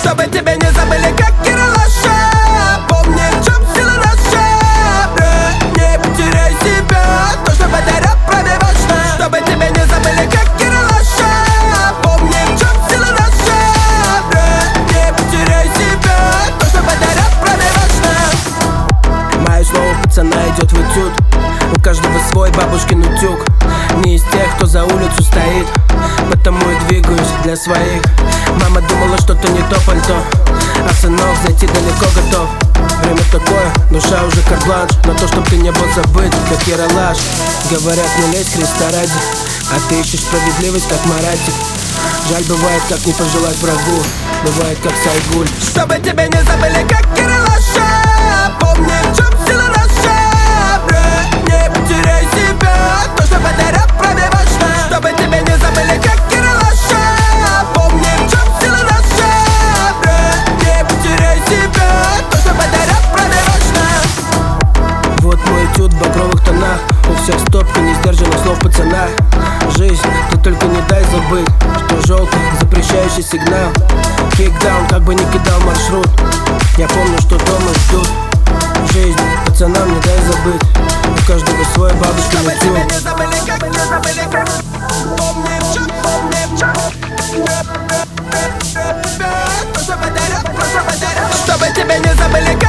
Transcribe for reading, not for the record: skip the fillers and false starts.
Чтобы тебя не забыли, как Ералаша. Помни, в чем сила наша. Не потеряй себя, то, что подарят пробивашно. Чтобы тебя не забыли, как Ералаша. Помни, в чем сила наша. Не потеряй себя, то, что подарят пробивашно. Мое слово пацана идет в этюд. У каждого свой бабушкин утюг. Не из тех, кто за улицу стоит, потому и двигаюсь для своих. Мама думала, что-то не то пальто, а сынок зайти далеко готов. Время такое, душа уже карт-бланш на то, чтоб ты не был забыт, как Ералаш. Говорят, не лезь Христа ради, а ты ищешь справедливость, как Маратик. Жаль бывает, как не пожелать врагу, бывает, как Сайгуль. Чтобы тебя не забыли, как Ералаша. Помни, в чем сила наша. Не потеряй себя, то, что подарят пробивашно. Чтобы тебя не забыли, как Ералаша. Помни, в чем сила наша. Не потеряй себя, то, что подарят пробивашно. Вот мой этюд в багровых тонах. У всех стопка несдержанных слов пацана. Жизнь, ты только не дай забыть, что желтый запрещающий сигнал. Кикдаун, как бы ни кидал маршрут. Я помню, что дома ждут. Жизнь, пацанам не дай забыть, у каждого свой бабушкин утюг. Чтобы тебя не забыли, как, не забыли, как. Помни, в чем, помни, в чем. Чтобы тебя не забыли, как.